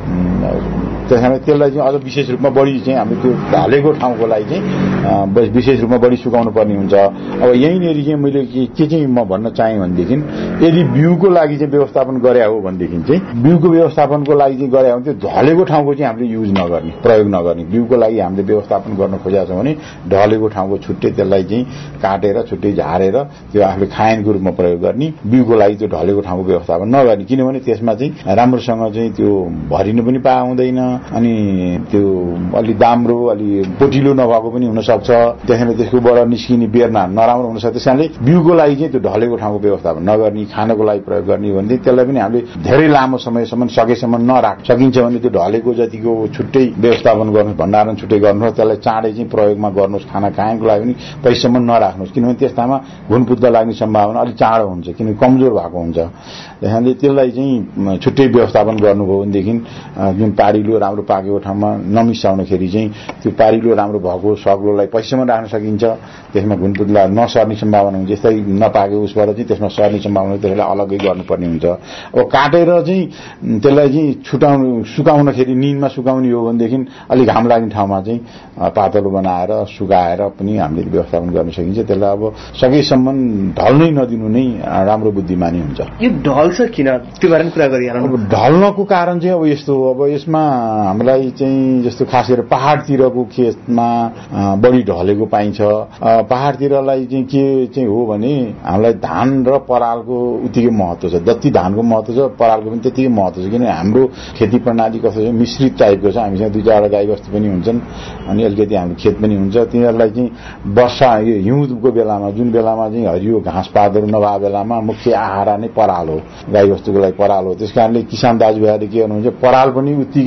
त्यस कारण त्यसलाई चाहिँ अझ विशेष रूपमा बढी चाहिँ हामीले त्यो ढलेको ठाउँको लागि चाहिँ विशेष रूपमा बढी सुकाउनु पर्ने हुन्छ। अब यहीँनिर चाहिँ मैले के चाहिँ म भन्न चाहेँ भनेदेखि यदि बिउको लागि चाहिँ व्यवस्थापन गरे हो भनेदेखि चाहिँ बिउको व्यवस्थापनको लागि चाहिँ गरे हो भने त्यो ढलेको ठाउँको चाहिँ हामीले युज नगर्ने प्रयोग नगर्ने बिउको लागि हामीले व्यवस्थापन गर्न खोजेका छौँ भने ढलेको ठाउँको छुट्टै त्यसलाई चाहिँ काटेर छुट्टै झारेर त्यो आफूले खायनको रूपमा प्रयोग गर्ने बिउको लागि त्यो ढलेको ठाउँको व्यवस्थापन नगर्ने किनभने त्यसमा चाहिँ राम्रोसँग चाहिँ त्यो भरिनु पनि पाए हुँदैन अनि त्यो अलि दाम्रो अलि पोटिलो नभएको पनि हुनसक्छ त्यसैले त्यसकोबाट निस्किने बेर्ना नराम्रो हुनसक्छ। त्यस कारणले बिउको लागि चाहिँ त्यो ढलेको ठाउँको व्यवस्थापन नगर्ने खानको लागि प्रयोग गर्ने भने त्यसलाई पनि हामीले धेरै लामो समयसम्म सकेसम्म नराख सकिन्छ भने त्यो ढलेको जतिको छुट्टै व्यवस्थापन गर्नु भण्डारण छुट्टै गर्नुहोस् त्यसलाई चाँडै चाहिँ प्रयोगमा गर्नुहोस् खाना खाएको लागि पनि पैसासम्म नराख्नुहोस् किनभने त्यस्तामा घुनपुत्ला लाग्ने सम्भावना अलिक चाँडो हुन्छ किनभने कमजोर भएको हुन्छ। त्यसैले त्यसलाई चाहिँ छुट्टै व्यवस्थापन गर्नुभयो भनेदेखि जुन पारिलो राम्रो पाकेको ठाउँमा नमिसाउँदाखेरि चाहिँ त्यो पारिलो राम्रो भएको सग्लोलाई पैसासम्म राख्न सकिन्छ त्यसमा घुनपुत्ला नसर्ने सम्भावना हुन्छ यस्तै नपाकेको उसबाट चाहिँ त्यसमा सर्ने सम्भावना त्यसलाई अलग्गै गर्नुपर्ने हुन्छ। अब काटेर चाहिँ त्यसलाई चाहिँ छुटाउनु सुकाउनखेरि निनमा सुकाउने हो भनेदेखि अलिक घाम लाग्ने ठाउँमा चाहिँ पातलो बनाएर सुकाएर पनि हामीले व्यवस्थापन गर्न सकिन्छ। त्यसलाई अब सकेसम्म ढल्नै नदिनु नै राम्रो बुद्धिमानी हुन्छ। यो ढल्छ किन त्यो बारेमा कुरा गरिहाल्नु। ढल्नको कारण चाहिँ अब यस्तो हो अब यसमा हामीलाई चाहिँ जस्तो खास गरेर पहाडतिरको खेतमा बढी ढलेको पाइन्छ। पहाडतिरलाई चाहिँ के चाहिँ हो भने हामीलाई धान र परालको उत्तिकै महत्व छ जति धानको महत्व छ परालको पनि त्यतिकै महत्व छ किनभने हाम्रो खेती प्रणाली कस्तो छ मिश्रित टाइपको छ हामीसँग दुई चारवटा गाई बस्तु पनि हुन्छन् अनि अलिकति हाम्रो खेत पनि हुन्छ तिनीहरूलाई चाहिँ वर्षा हिउँदको बेलामा जुन बेलामा चाहिँ हरियो घाँसपातहरू नभएको बेलामा मुख्य आहारा नै पराल हो गाई बस्तुको लागि पराल हो। त्यस कारणले किसान दाजुभाइहरूले के गर्नुहुन्छ पराल पनि उत्तिकै हुने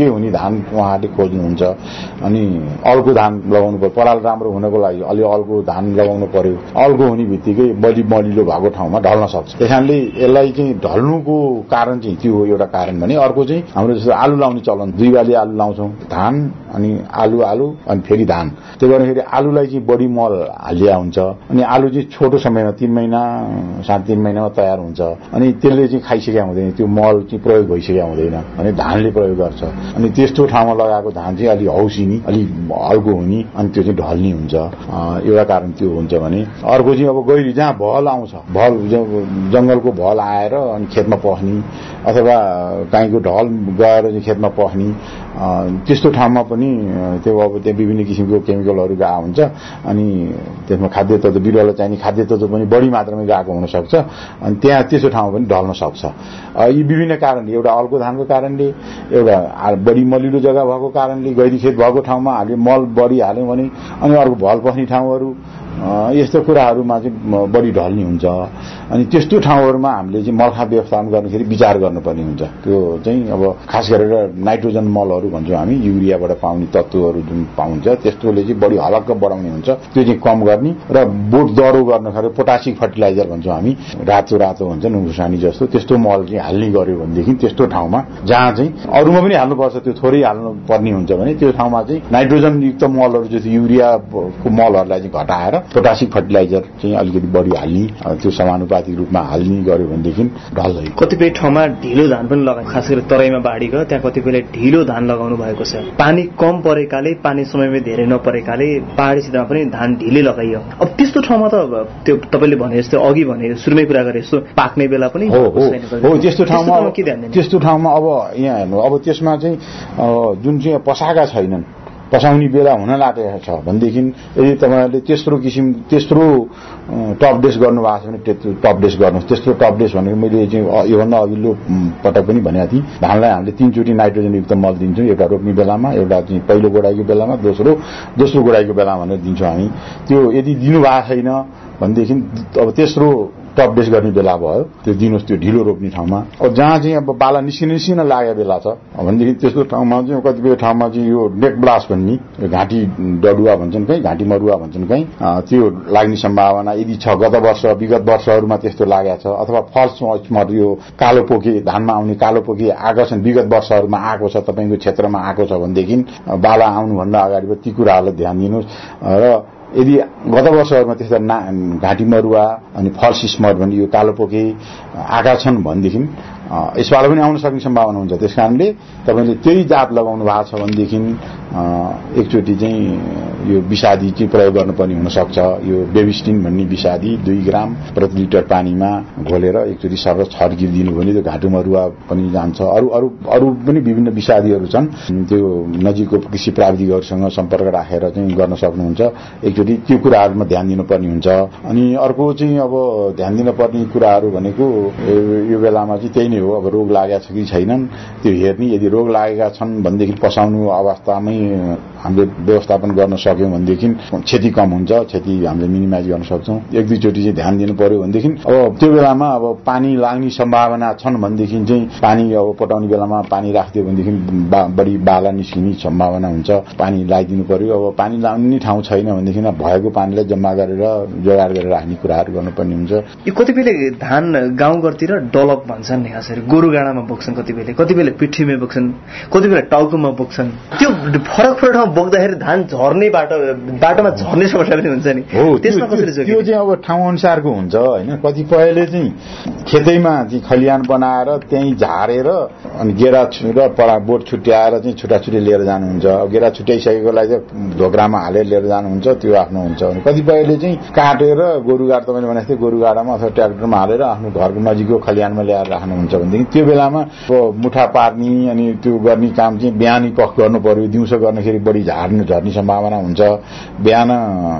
धान उहाँहरूले खोज्नुहुन्छ अनि अल्को धान लगाउनु पर्यो पराल राम्रो हुनको लागि अलि अल्को धान लगाउनु पर्यो अल्को हुने बित्तिकै बलि मलिलो भएको ठाउँमा ढल्न सक्छ त्यसकारणले यसलाई चाहिँ ढल्नुको कारण चाहिँ त्यो हो एउटा कारण भने अर्को चाहिँ हाम्रो जस्तो आलु लाउने चलन दुई बाली आलु लाउँछौँ धान अनि आलु आलु अनि फेरि धान त्यो गर्दाखेरि आलुलाई चाहिँ बढी मल हालिया हुन्छ अनि आलु चाहिँ छोटो समयमा तीन महिना साढे तीन महिनामा तयार हुन्छ अनि त्यसले चाहिँ खाइसकेका हुँदैन त्यो मल चाहिँ प्रयोग भइसकेका हुँदैन अनि धानले प्रयोग गर्छ अनि त्यस्तो ठाउँमा लगाएको धान चाहिँ अलि हौसिनी अलि हल्को हुने अनि त्यो चाहिँ ढल्ने हुन्छ एउटा कारण त्यो हुन्छ भने अर्को चाहिँ अब गैरी जहाँ भल आउँछ भल जंगलको भल आएर अनि खेतमा पस्ने अथवा गाईको ढल गएर चाहिँ खेतमा पस्ने त्यस्तो ठाउँमा पनि त्यो अब त्यहाँ विभिन्न किसिमको केमिकलहरू गएको हुन्छ अनि त्यसमा खाद्य तत्त्व बिरुवालाई चाहिने खाद्य तत्त्व पनि बढी मात्रामा गएको हुन सक्छ अनि त्यहाँ त्यस्तो ठाउँमा पनि ढल्न सक्छ यी विभिन्न कारणले एउटा अल्को धानको कारणले एउटा बढी मलिलो जग्गा भएको कारणले गैरी खेत भएको ठाउँमा हामीले मल बढी हाल्यौँ भने अनि अर्को भल पस्ने ठाउँहरू यस्तो कुराहरूमा चाहिँ बढी ढल्ने हुन्छ अनि त्यस्तो ठाउँहरूमा हामीले चाहिँ मलखा व्यवस्थापन गर्दाखेरि विचार गर्नुपर्ने हुन्छ त्यो चाहिँ अब खास गरेर नाइट्रोजन मलहरू भन्छौँ हामी युरियाबाट पाउने तत्त्वहरू जुन पाउँछ त्यस्तोले चाहिँ बढी हलक्क बढाउने हुन्छ त्यो चाहिँ कम गर्ने र बोट दह्रो गर्नखाले पोटासिक फर्टिलाइजर भन्छौँ हामी रातो रातो हुन्छ नुकसानी जस्तो त्यस्तो मल चाहिँ हाल्ने गर्यो भनेदेखि त्यस्तो ठाउँमा जहाँ चाहिँ अरूमा पनि हाल्नुपर्छ त्यो थोरै हाल्नु पर्ने हुन्छ भने त्यो ठाउँमा चाहिँ नाइट्रोजन युक्त मलहरू जस्तो युरियाको मलहरूलाई चाहिँ घटाएर पोटासिक फर्टिलाइजर चाहिँ अलिकति बढी हाल्ने त्यो समानुपातिक रूपमा हाल्ने गर्यो भनेदेखि ढल्दैन कतिपय ठाउँमा ढिलो धान पनि लगाए खास गरी तराईमा बाढी गयो त्यहाँ कतिपयले ढिलो धान लगाउनु भएको छ पानी कम परेकाले पानी समयमै धेरै नपरेकाले पहाडी क्षेत्रमा पनि धान ढिलै लगाइयो अब त्यस्तो ठाउँमा त त्यो तपाईँले भने जस्तो अघि भने सुरुमै कुरा गरे जस्तो पाक्ने बेला पनि हो हो त्यस्तो ठाउँमा त्यस्तो ठाउँमा अब यहाँ हेर्नु अब त्यसमा चाहिँ जुन चाहिँ पसाएका छैनन् पसाउने बेला हुन लागेको छ भनेदेखि यदि तपाईँहरूले तेस्रो किसिम तेस्रो टप डेस गर्नुभएको छ भने टप डेस गर्नुहोस् तेस्रो टप डेस भनेको मैले चाहिँ योभन्दा अघिल्लो पटक पनि भनेको थिएँ धानलाई हामीले तीनचोटि नाइट्रोजनयुक्त मल दिन्छौँ एउटा रोप्ने बेलामा एउटा चाहिँ पहिलो गोडाइको बेलामा दोस्रो दोस्रो गोडाइको बेलामा भनेर दिन्छौँ हामी त्यो यदि दिनुभएको छैन भनेदेखि अब तेस्रो टप डेस गर्ने बेला भयो त्यो दिनुहोस् त्यो ढिलो रोप्ने ठाउँमा अब जहाँ चाहिँ अब बाला निस्किन निस्किन लागेको बेला छ भनेदेखि त्यस्तो ठाउँमा चाहिँ कतिपय ठाउँमा चाहिँ यो नेक ब्लास्ट भन्ने घाँटी डडुवा भन्छन् कहीँ घाँटी मरुवा भन्छन् कहीँ त्यो लाग्ने सम्भावना यदि छ गत वर्ष विगत वर्षहरूमा त्यस्तो लागेको छ अथवा फल्स मच यो कालो पोके धानमा आउने कालो पोके आएको छन् विगत वर्षहरूमा आएको छ तपाईँको क्षेत्रमा आएको छ भनेदेखि बाला आउनुभन्दा अगाडि ती कुराहरूलाई ध्यान दिनुहोस् र यदि गत वर्षहरूमा त्यस्ता घाँटी मरुवा अनि फल्स स्मट भन्ने यो कालो पोके आएका छन् भनेदेखि यसपालि पनि आउन सक्ने सम्भावना हुन्छ त्यसकारणले तपाईँले त्यही जात लगाउनु भएको छ भनेदेखि एकचोटि चाहिँ यो विषादी चाहिँ प्रयोग गर्नुपर्ने हुनसक्छ यो बेबिस्टिन भन्ने विषादी दुई ग्राम प्रति लिटर पानीमा घोलेर एकचोटि सर छर्किदिनु भने त्यो घाँटो मरुवा पनि जान्छ अरू अरू अरू पनि विभिन्न विषादीहरू छन् त्यो नजिकको कृषि प्राविधिकहरूसँग सम्पर्क राखेर चाहिँ गर्न सक्नुहुन्छ एकचोटि त्यो कुराहरूमा ध्यान दिनुपर्ने हुन्छ अनि अर्को चाहिँ अब ध्यान दिनुपर्ने कुराहरू भनेको यो बेलामा चाहिँ त्यही नै हो अब रोग लागेका छ कि छैनन् त्यो हेर्ने यदि रोग लागेका छन् भनेदेखि पसाउनु अवस्थामै हामीले व्यवस्थापन गर्न सक्यौँ भनेदेखि क्षति कम हुन्छ क्षति हामीले मिनिमाइज गर्न सक्छौँ एक दुईचोटि चाहिँ ध्यान दिनु पर्यो भनेदेखि अब त्यो बेलामा अब पानी लाग्ने सम्भावना छन् भनेदेखि चाहिँ पानी अब पटाउने बेलामा पानी राखिदियो भनेदेखि बढी बाला निस्किने सम्भावना हुन्छ पानी लगाइदिनु पर्यो अब पानी लाग्ने ठाउँ छैन भनेदेखि भएको पानीलाई जम्मा गरेर जोगाड गरेर राख्ने कुराहरू गर्नुपर्ने हुन्छ यो कतिपयले धान गाउँघरतिर डलप भन्छन् खासरी गोरु गाडामा बोक्छन् कतिपयले कतिपयले पिठीमै बोक्छन् कतिपयले टाउकोमा बोक्छन् त्यो फरक फरक ठाउँमा बोक्दाखेरि धान झर्ने बाटो बाटोमा झर्ने समस्या पनि हुन्छ नि त्यसमा कसरी जोगिन्छ त्यो चाहिँ अब ठाउँ अनुसारको हुन्छ हैन कतिपयले चाहिँ खेतैमा चाहिँ खलियान बनाएर त्यही झारेर अनि गेरा र पडा बोट छुट्याएर चाहिँ छुटाछुटी लिएर जानुहुन्छ अब गेरा छुट्याइसकेकोलाई चाहिँ ढोक्रामा हालेर लिएर जानुहुन्छ त्यो आफ्नो हुन्छ अनि कतिपयले चाहिँ काटेर गोरुगाड तपाईँले भने जस्तै गोरुगाडामा अथवा ट्र्याक्टरमा हालेर आफ्नो घरको नजिकको खलियानमा ल्याएर राख्नुहुन्छ भनेदेखि त्यो बेलामा मुठा पार्ने अनि त्यो गर्ने काम चाहिँ बिहानी पख गर्नु पर्यो दिउँसो गर्दाखेरि बढी झार्ने झर्ने सम्भावना हुन्छ बिहान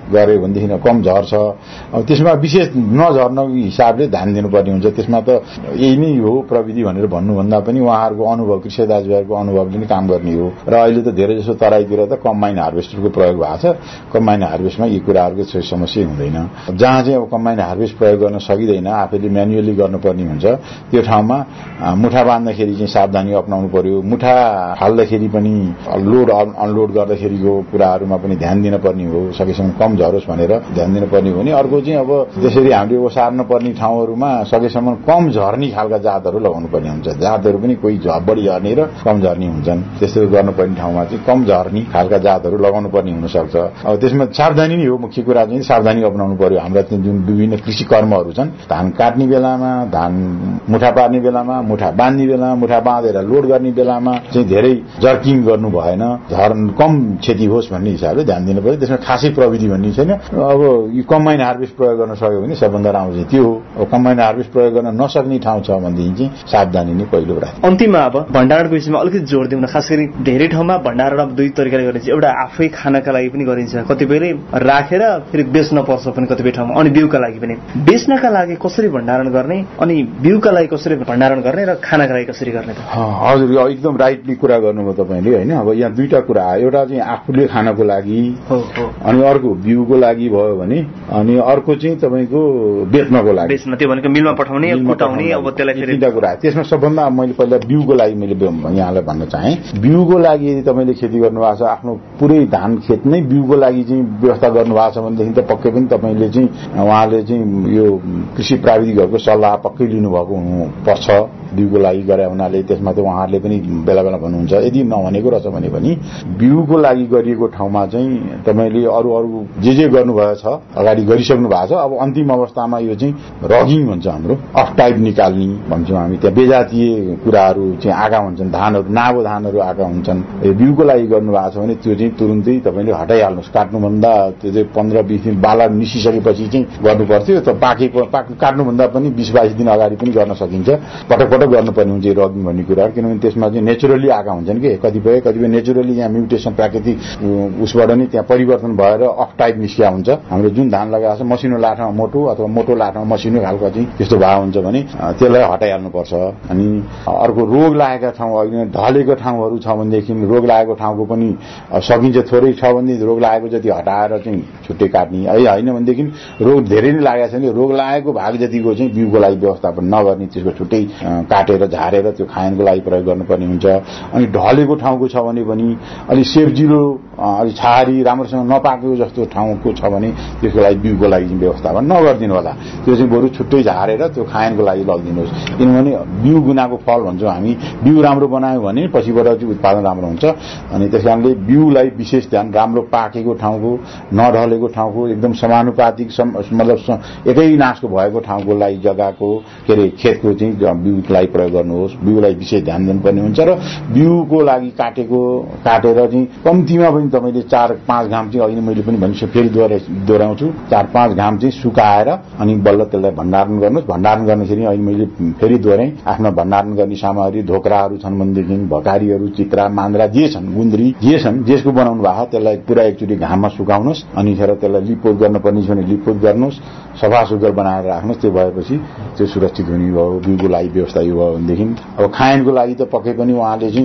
गरे भनेदेखि कम झर्छ। अब त्यसमा विशेष नझर्नको हिसाबले ध्यान दिनुपर्ने हुन्छ। त्यसमा त यही नै हो प्रविधि भनेर भन्नुभन्दा पनि उहाँहरूको अनुभव, कृषि दाजुभाइहरूको अनुभवले नै काम गर्ने हो। र अहिले त धेरै जसो तराईतिर त कम्बाइन हार्भेस्टरको प्रयोग भएको छ। कम्बाइन हार्भेस्टमा यी कुराहरूको चाहिँ समस्या हुँदैन। जहाँ चाहिँ अब कम्बाइन हार्भेस्ट प्रयोग गर्न सकिँदैन, आफैले म्यानुअली गर्नुपर्ने हुन्छ, त्यो ठाउँमा मुठा बाँध्दाखेरि चाहिँ सावधानी अपनाउनु पर्यो। मुठा हाल्दाखेरि पनि लोड अनलोड गर्दाखेरिको कुराहरूमा पनि ध्यान दिन पर्ने हो। सकेसम्म कम झरोस् भनेर ध्यान दिन पर्ने हो। भने अर्को चाहिँ अब त्यसरी हामीले ओसार्न पर्ने ठाउँहरूमा सकेसम्म कम झर्ने खालका जातहरू लगाउनु पर्ने हुन्छ। जातहरू पनि कोही बढी झर्ने र कम झर्ने हुन्छन्। त्यस्तो गर्नुपर्ने ठाउँमा चाहिँ कम झर्ने खालका जातहरू लगाउनु पर्ने हुन सक्छ। अब त्यसमा सावधानी नै हो, मुख्य कुरा चाहिँ सावधानी अपनाउनु पर्यो। हाम्रा जुन विभिन्न कृषि कर्महरू छन्, धान काट्ने बेलामा, धान मुठा पार्ने बेलामा, मुठा बाँध्ने बेलामा, मुठा बाँधेर लोड गर्ने बेलामा चाहिँ धेरै जर्किङ गर्नु भएन, झर्न कम क्षति होस् भन्ने हिसाबले ध्यान दिनु पर्यो। त्यसमा खासै प्रविधि भन्ने छैन। अब यो कम्बाइन हार्भेस्ट प्रयोग गर्न सक्यो भने सबभन्दा राम्रो चाहिँ त्यो हो। अब कम्बाइन हार्भेस्ट प्रयोग गर्न नसक्ने ठाउँ छ भनेदेखि चाहिँ सावधानी नै पहिलो राख्छ। अन्तिममा अब भण्डारणको विषयमा अलिकति जोड दिउँ न। खास गरी धेरै ठाउँमा भण्डारण दुई तरिकाले गरिन्छ। एउटा आफै खानका लागि पनि गरिन्छ, कतिपयले राखेर फेरि बेच्न पर्छ पनि कतिपय ठाउँमा, अनि बिउका लागि पनि। बेच्नका लागि कसरी भण्डारण गर्ने, अनि बिउका लागि कसरी भण्डारण गर्ने, र खानका लागि कसरी गर्ने त? हजुर, एकदम राइटली कुरा गर्नुभयो तपाईँले होइन। अब यहाँ दुईटा कुरा, एउटा चाहिँ आफूले खानको लागि अनि अर्को बिउको लागि भयो भने, अनि अर्को चाहिँ तपाईँको बेच्नको लागि, बेच्न त्यो भनेको मिलमा पठाउने, कुटाउने, अब त्यसलाई फेरि दुईटा कुरा। त्यसमा सबभन्दा मैले पहिला बिउको लागि मैले यहाँलाई भन्न चाहेँ। बिउको लागि यदि तपाईँले खेती गर्नुभएको छ, आफ्नो पुरै धान खेत नै बिउको लागि चाहिँ व्यवस्था गर्नुभएको छ भनेदेखि त पक्कै पनि तपाईँले चाहिँ उहाँले चाहिँ यो कृषि प्राविधिकहरूको सल्लाह पक्कै लिनुभएको हुनुपर्छ। बिउको लागि गरे हुनाले त्यसमा त उहाँहरूले पनि बेला बेला भन्नुहुन्छ। यदि नभनेको रहेछ भने पनि बिउको लागि गरिएको ठाउँमा चाहिँ तपाईँले अरू अरू जे जे गर्नुभएको छ, अगाडि गरिसक्नु भएको छ, अब अन्तिम अवस्थामा यो चाहिँ रगिङ भन्छ, हाम्रो अफ टाइप निकाल्ने भन्छौँ हामी। त्यहाँ बेजातीय कुराहरू चाहिँ आएका हुन्छन्, धानहरू नाबो धानहरू आएका हुन्छन्। यो बिउको लागि गर्नुभएको छ भने त्यो चाहिँ तुरुन्तै तपाईँले हटाइहाल्नुहोस्। काट्नुभन्दा त्यो चाहिँ पन्ध्र बिस दिन बाला निसिसकेपछि चाहिँ गर्नुपर्थ्यो। त पाके काट्नुभन्दा पनि बिस बाइस दिन अगाडि पनि गर्न सकिन्छ। पटक पटक गर्नुपर्ने हुन्छ रगिङ भन्ने कुरा, किनभने त्यसमा चाहिँ नेचुरली आएका हुन्छन् कि कतिपय कतिपय नेचुरली यहाँ म्युटेसन प्राकृतिक उसबाट नै त्यहाँ परिवर्तन भएर अफ टाइप निस्किया हुन्छ। हाम्रो जुन धान लगाएको छ मसिनो लाठामा मोटो अथवा मोटो लाठामा मसिनो खालको चाहिँ त्यस्तो भाव हुन्छ भने त्यसलाई हटाइहाल्नुपर्छ। अनि अर्को रोग लागेका ठाउँ, अहिले ढलेको ठाउँहरू छ भनेदेखि रोग लागेको ठाउँको पनि सकिन्छ। थोरै छ भने रोग लागेको जति हटाएर चाहिँ छुट्टै काट्ने, है होइन भनेदेखि रोग धेरै नै लागेको छ भने रोग लागेको भाग जतिको चाहिँ बिउको लागि व्यवस्थापन नगर्ने, त्यसको छुट्टै काटेर झारेर त्यो खायनको लागि प्रयोग गर्नुपर्ने हुन्छ। अनि ढलेको ठाउँको छ भने पनि अलि सेब्जिलो, अलि छाहारी, राम्रोसँग नपाकेको जस्तो ठाउँको छ भने त्यसको लागि बिउको लागि चाहिँ व्यवस्थापन नगरिदिनु होला। त्यो चाहिँ बरु छुट्टै झारेर त्यो खायनको लागि लगिदिनुहोस्। किनभने बिउ गुनाको फल भन्छौँ हामी। बिउ राम्रो बनायो भने पछिबाट चाहिँ उत्पादन राम्रो हुन्छ। अनि त्यस कारणले बिउलाई विशेष ध्यान, राम्रो पाकेको ठाउँको, नढलेको ठाउँको, एकदम समानुपातिक मतलब एकै नासको भएको ठाउँको लागि जग्गाको के अरे खेतको चाहिँ बिउलाई प्रयोग गर्नुहोस्। बिउलाई विशेष ध्यान दिनुपर्ने हुन्छ। र बिउको लागि काटेको काटेर चाहिँ कम्तीमा पनि तपाईँले चार पाँच घाम चाहिँ अहिले मैले पनि भनिसकेँ, फेरि दोहोऱ्याउँछु, चार पाँच घाम चाहिँ सुकाएर अनि बल्ल त्यसलाई भण्डारण गर्नुहोस्। भण्डारण गर्दाखेरि अहिले मैले फेरि दोहोऱ्याएँ, आफ्नो भण्डारण गर्ने सामग्री धोक्राहरू छन् भनेदेखि भकारीहरू, चित्रा, मान्द्रा जे छन्, गुन्द्री जे छन्, जेसको बनाउनु भएको त्यसलाई पुरा एकचोटि घाममा सुकाउनुहोस्। अनि खेर त्यसलाई लिपोत गर्नुपर्ने छ भने लिपोत गर्नुहोस्, सफा सुग्घर बनाएर राख्नुहोस्। त्यो भएपछि त्यो सुरक्षित हुने भयो। बिउको लागि व्यवस्था यो भयो भनेदेखि अब खायनको लागि त पक्कै पनि उहाँले चाहिँ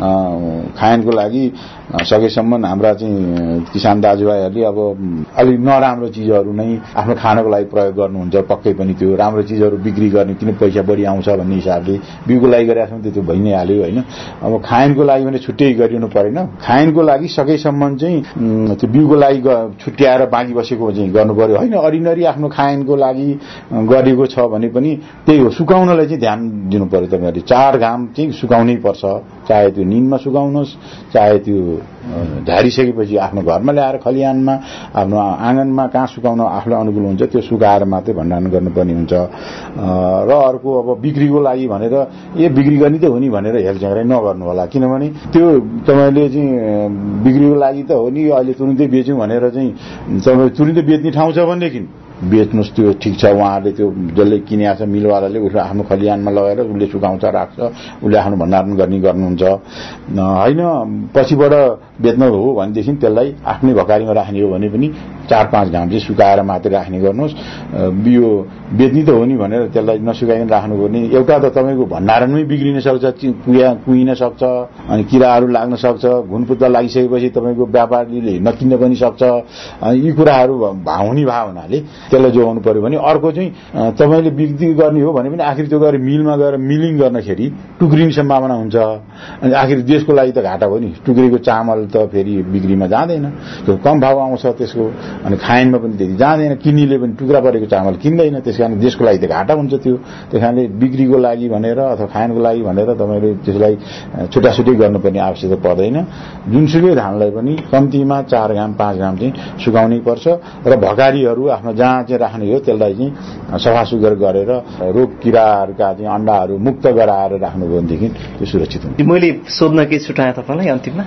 खायनको लागि सकेसम्म हाम्रा चाहिँ किसान दाजुभाइहरूले अब अलिक नराम्रो चिजहरू नै आफ्नो खानको लागि प्रयोग गर्नुहुन्छ। पक्कै पनि त्यो राम्रो चिजहरू बिक्री गर्ने, किन पैसा बढी आउँछ भन्ने हिसाबले बिउको लागि गरेका छौँ, त्यो भइ नै हाल्यो होइन। अब खायनको लागि भने छुट्टै गरिनु परेन। खायनको लागि सकेसम्म चाहिँ त्यो बिउको लागि छुट्याएर बाँकी बसेको चाहिँ गर्नु पर्यो होइन। अडिनरी आफ्नो खायनको लागि गरेको छ भने पनि त्यही हो, सुकाउनलाई चाहिँ ध्यान दिनु पर्यो। तपाईँहरूले चार घाम चाहिँ सुकाउनै पर्छ, चाहे त्यो निनमा सुकाउनुहोस्, चाहे त्यो झारिसकेपछि आफ्नो घरमा ल्याएर खलिहानमा, आफ्नो आँगनमा कहाँ सुकाउन आफूलाई अनुकूल हुन्छ त्यो सुकाएर मात्रै भण्डारण गर्नुपर्ने हुन्छ। र अर्को अब बिक्रीको लागि भनेर ए बिक्री गर्ने त हो नि भनेर हेलचेक्राइ नगर्नु होला। किनभने त्यो तपाईँले चाहिँ बिक्रीको लागि त हो नि, अहिले तुरुन्तै बेच्यौँ भनेर चाहिँ तपाईँ तुरुन्तै बेच्ने ठाउँ छ भनेदेखि बेच्नुहोस्, त्यो ठिक छ। उहाँहरूले त्यो जसले किनेको छ मिलवालाले उसले आफ्नो खलिहानमा लगाएर उसले सुकाउँछ, राख्छ, उसले आफ्नो भण्डारण गर्ने गर्नुहुन्छ होइन। पछिबाट बेच्नु हो भनेदेखि त्यसलाई आफ्नै भकारीमा राख्ने हो भने पनि चार पाँच घाम चाहिँ सुकाएर मात्रै राख्ने गर्नुहोस्। यो बेच्ने त हो नि भनेर त्यसलाई नसुकाइकन राख्नु पर्ने। एउटा त तपाईँको भण्डारणमै बिग्रिन सक्छ, कुया कुहिन सक्छ, अनि किराहरू लाग्न सक्छ, घुनपुत्ता लागिसकेपछि तपाईँको व्यापारीले नकिन्न पनि सक्छ। यी कुराहरू हुने भए हुनाले त्यसलाई जोगाउनु पर्यो भने अर्को चाहिँ तपाईँले बिक्री गर्ने हो भने पनि आखिर त्यो गएर मिलमा गएर मिलिङ गर्नखेरि टुक्रिने सम्भावना हुन्छ। अनि आखिर देशको लागि त घाटा हो नि। टुक्रेको चामल त फेरि बिक्रीमा जाँदैन, त्यो कम भाव आउँछ त्यसको, अनि खाइनमा पनि त्यति जाँदैन, किन्नेले पनि टुक्रा परेको चामल किन्दैन, त्यस कारण देशको लागि त घाटा हुन्छ त्यो। त्यस कारणले बिक्रीको लागि भनेर अथवा खानको लागि भनेर तपाईँले त्यसलाई छुटाछुटी गर्नुपर्ने आवश्यकता पर्दैन। जुनसुकै धानलाई पनि कम्तीमा चार घाम पाँच घाम चाहिँ सुकाउनै पर्छ र भकारीहरू आफ्नो जहाँ चाहिँ राख्ने हो त्यसलाई चाहिँ सफा सुग्घर गरेर रोग किराहरूका चाहिँ अण्डाहरू मुक्त गराएर राख्नु हो भनेदेखि त्यो सुरक्षित हुन्छ। मैले सोध्न के छुटाएँ तपाईँलाई अन्तिममा?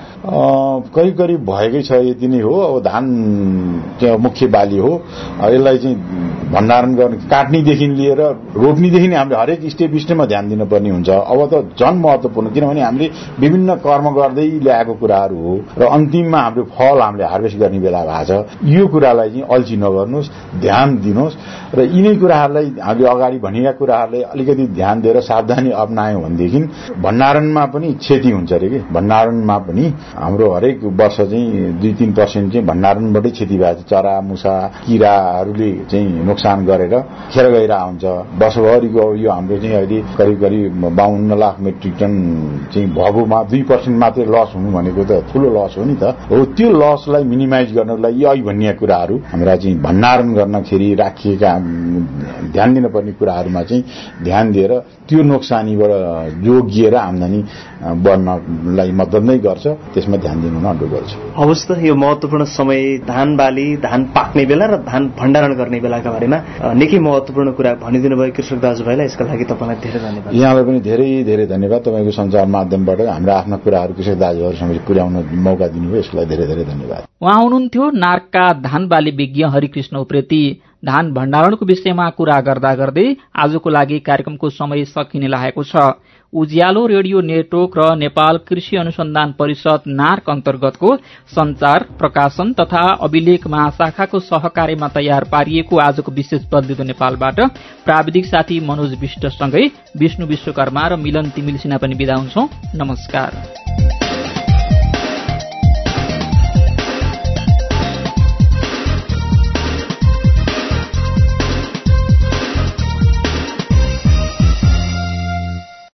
करिब करिब भएकै छ, यति नै हो। अब धान चाहिँ मुख्य बाली हो, यसलाई चाहिँ भण्डारण गर्ने काट्नेदेखि लिएर रोप्नेदेखि नै हामीले हरेक स्टेप स्टेपमा ध्यान दिनुपर्ने हुन्छ। अब त झन् महत्त्वपूर्ण, किनभने हामीले विभिन्न कर्म गर्दै ल्याएको कुराहरू हो र अन्तिममा हाम्रो फल हामीले हार्भेस्ट गर्ने बेला भएको छ। यो कुरालाई चाहिँ अल्छी नगर्नुहोस्, ध्यान दिनुहोस् र यिनै कुराहरूलाई हामीले अगाडि भनेका कुराहरूलाई अलिकति ध्यान दिएर सावधानी अप्नायौँ भनेदेखि भण्डारणमा पनि क्षति हुन्छ अरे कि। भण्डारणमा पनि हाम्रो हरेक वर्ष चाहिँ दुई तीन पर्सेन्ट चाहिँ भण्डारणबाटै क्षति भएको छ। चरा मुसा किराहरूले चाहिँ नोक्सान गरेर खेर गइरहेको हुन्छ। वर्षभरिको यो हाम्रो चाहिँ अहिले करिब करिब बाहन्न लाख मेट्रिक टन चाहिँ भएकोमा दुई पर्सेन्ट मात्रै लस हुनु भनेको त ठुलो लस हो नि त। हो त्यो लसलाई मिनिमाइज गर्नको लागि यही भन्ने कुराहरू हाम्रा चाहिँ भण्डारण गर्नखेरि राखिएका ध्यान दिनुपर्ने कुराहरूमा चाहिँ ध्यान दिएर त्यो नोक्सानीबाट जोगिएर आम्दानी बढ्नलाई मद्दत नै गर्छ। त्यसमा ध्यान दिनु नअड्डो गर्छ। हवस् त, यो महत्त्वपूर्ण समय धान बाली, धान पाक्ने बेला र धान भण्डारण गर्ने बेलाका बारेमा निकै महत्त्वपूर्ण कुरा भनिदिनु भयो कृषक दाजुभाइलाई। यसका लागि तपाईँलाई धेरै धन्यवाद। यहाँलाई पनि धेरै धेरै धन्यवाद। तपाईँको सञ्चार माध्यमबाट हाम्रा आफ्ना कुराहरू कृषक दाजुभाइहरूसँग पुर्याउन मौका दिनुभयो, यसलाई धेरै धेरै धन्यवाद। उहाँ हुनुहुन्थ्यो नार्कका धान बाली विज्ञ हरिकृष्ण उप्रेती। धान भण्डारणको विषयमा कुरा गर्दा गर्दै आजको लागि कार्यक्रमको समय सकिने लागेको छ। उज्यालो रेडियो नेटवर्क र नेपाल कृषि अनुसन्धान परिषद नार्क अन्तर्गतको संचार प्रकाशन तथा अभिलेख महाशाखाको सहकार्यमा तयार पारिएको आजको विशेष बदलिदो नेपालबाट प्राविधिक साथी मनोज विष्टसँगै विष्णु विश्वकर्मा र मिलन तिमिल सिन्हा पनि बिदा हुन्छौं। नमस्कार।